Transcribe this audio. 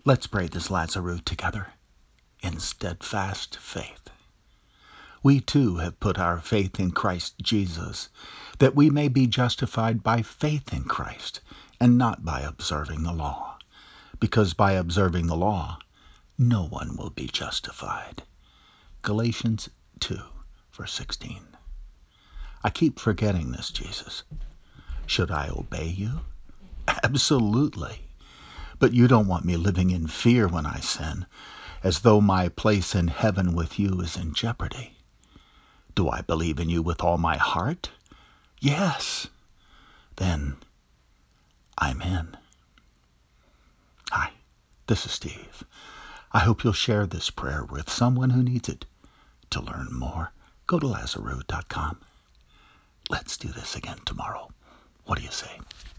Let's pray this Lazarus together in steadfast faith. We too have put our faith in Christ Jesus, that we may be justified by faith in Christ, and not by observing the law, because by observing the law, no one will be justified. Galatians 2, verse 16. I keep forgetting this, Jesus. Should I obey you? Absolutely. But you don't want me living in fear when I sin, as though my place in heaven with you is in jeopardy. Do I believe in you with all my heart? Yes. Then I'm in. Hi, this is Steve. I hope you'll share this prayer with someone who needs it. To learn more, go to Lazarus.com. Let's do this again tomorrow. What do you say?